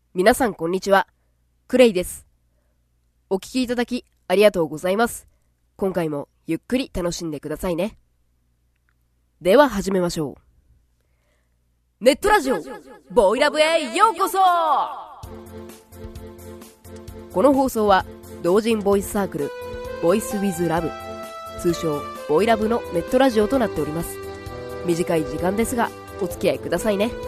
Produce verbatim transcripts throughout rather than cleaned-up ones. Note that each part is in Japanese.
皆さんこんにちは。クレイです。お聞きいただきありがとうございます。今回もゆっくり楽しんでくださいね。では始めましょう。ネットラジオボイラブへようこそ。この放送は同人ボイスサークルボイスウィズラブ、通称ボイラブのネットラジオとなっております。短い時間ですがお付き合いくださいね。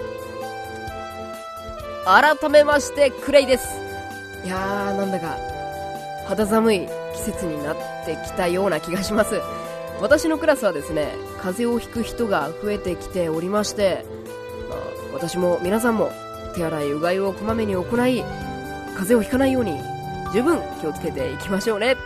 改めましてクレイです。いやー、なんだか肌寒い季節になってきたような気がします。私のクラスはですね、風邪をひく人が増えてきておりまして、まあ、私も皆さんも手洗いうがいをこまめに行い、風邪をひかないように十分気をつけていきましょうね。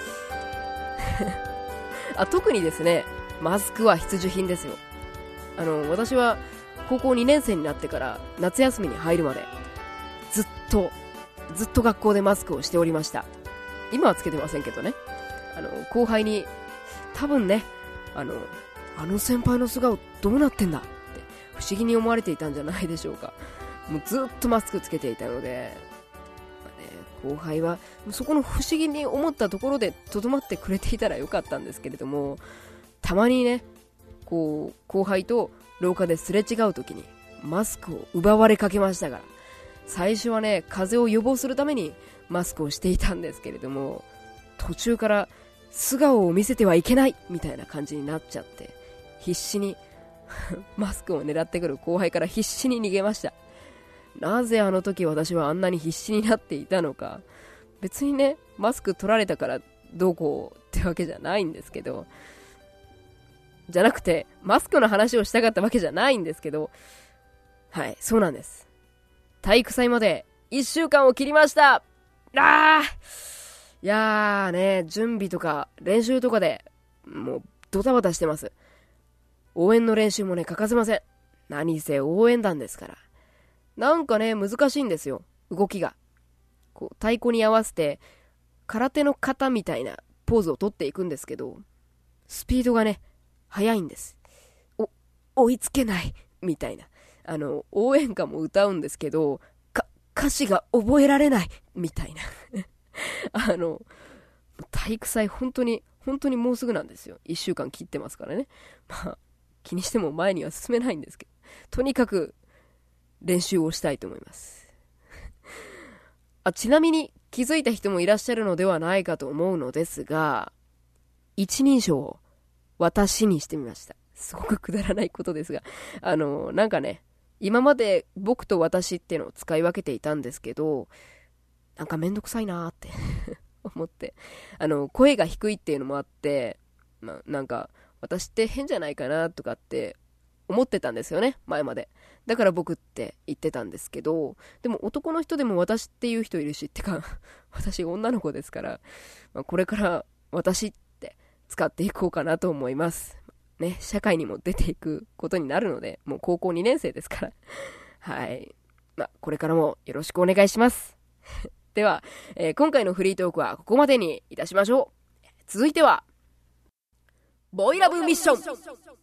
あ、特にですね、マスクは必需品ですよ。あの私は高校にねん生になってから夏休みに入るまでずっとずっと学校でマスクをしておりました。今はつけてませんけどね。あの後輩に多分ね、あのあの先輩の素顔どうなってんだって不思議に思われていたんじゃないでしょうか。もうずっとマスクつけていたので、まあね、後輩はそこの不思議に思ったところでとどまってくれていたらよかったんですけれども、たまにね、こう後輩と廊下ですれ違う時にマスクを奪われかけましたから、最初はね、風邪を予防するためにマスクをしていたんですけれども、途中から素顔を見せてはいけないみたいな感じになっちゃって、必死にマスクを狙ってくる後輩から必死に逃げました。なぜあの時私はあんなに必死になっていたのか、別にね、マスク取られたからどうこうってわけじゃないんですけど、じゃなくてマスクの話をしたかったわけじゃないんですけど、はい、そうなんです。体育祭までいっしゅうかんを切りました。あー、いやーね、準備とか練習とかでもうドタバタしてます。応援の練習もね欠かせません。何せ応援団ですから。なんかね、難しいんですよ、動きが。こう太鼓に合わせて空手の型みたいなポーズを取っていくんですけど、スピードがね早いんです。お追いつけないみたいな。あの応援歌も歌うんですけど、か歌詞が覚えられないみたいなあの体育祭本当に本当にもうすぐなんですよ。いっしゅうかん切ってますからね。まあ気にしても前には進めないんですけど、とにかく練習をしたいと思いますあ、ちなみに気づいた人もいらっしゃるのではないかと思うのですが、一人称を私にしてみました。すごくくだらないことですが、あのなんかね、今まで僕と私っていうのを使い分けていたんですけど、なんかめんどくさいなーって思って、あの声が低いっていうのもあって、まあ、なんか私って変じゃないかなとかって思ってたんですよね、前まで。だから僕って言ってたんですけど、でも男の人でも私っていう人いるし、ってか私女の子ですから、まあ、これから私って使っていこうかなと思いますね。社会にも出ていくことになるので、もう高校にねん生ですからはい、まあ、これからもよろしくお願いしますでは、えー、今回のフリートークはここまでにいたしましょう。続いてはボイラブミッション。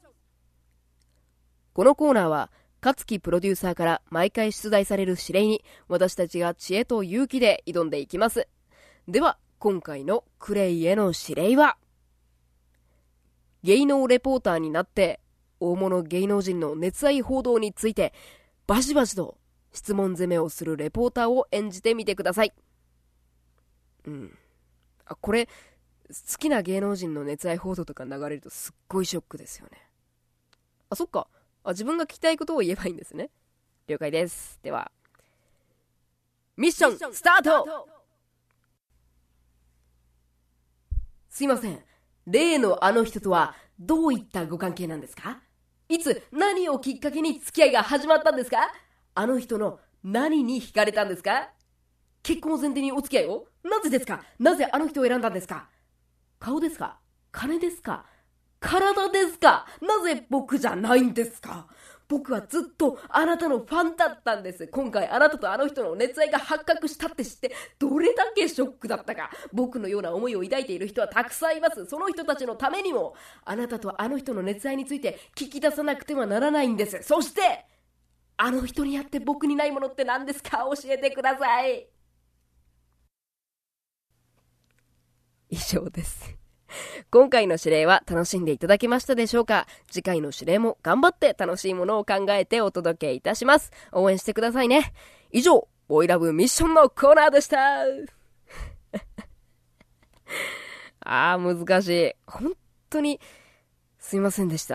このコーナーは勝木プロデューサーから毎回出題される指令に私たちが知恵と勇気で挑んでいきます。では今回のクレイへの指令は、芸能レポーターになって大物芸能人の熱愛報道についてバシバシと質問攻めをするレポーターを演じてみてください。うんあ、これ好きな芸能人の熱愛報道とか流れるとすっごいショックですよね。あ、そっか。あ、自分が聞きたいことを言えばいいんですね。了解です。ではミッションスタート。すいません、例のあの人とはどういったご関係なんですか？いつ何をきっかけに付き合いが始まったんですか？あの人の何に惹かれたんですか？結婚を前提にお付き合いを？なぜですか？なぜあの人を選んだんですか？顔ですか？金ですか？体ですか？なぜ僕じゃないんですか？僕はずっとあなたのファンだったんです。今回あなたとあの人の熱愛が発覚したって知ってどれだけショックだったか。僕のような思いを抱いている人はたくさんいます。その人たちのためにもあなたとあの人の熱愛について聞き出さなくてはならないんです。そしてあの人にあって僕にないものって何ですか？教えてください。以上です。今回の指令は楽しんでいただけましたでしょうか？次回の指令も頑張って楽しいものを考えてお届けいたします。応援してくださいね。以上、ボイラブミッションのコーナーでした。あー、難しい。本当にすいませんでした。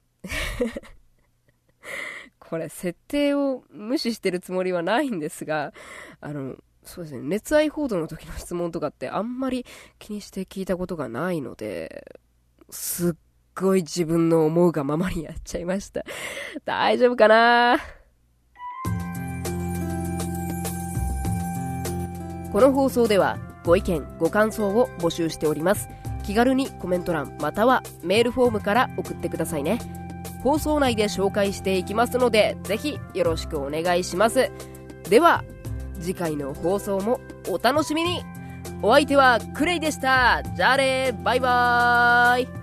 これ設定を無視してるつもりはないんですが、あのそうですね、熱愛報道の時の質問とかってあんまり気にして聞いたことがないので、すっごい自分の思うがままにやっちゃいました。大丈夫かな？この放送ではご意見ご感想を募集しております。気軽にコメント欄またはメールフォームから送ってくださいね。放送内で紹介していきますので、ぜひよろしくお願いします。では次回の放送もお楽しみに。お相手はクレイでした。じゃあね、バイバーイ。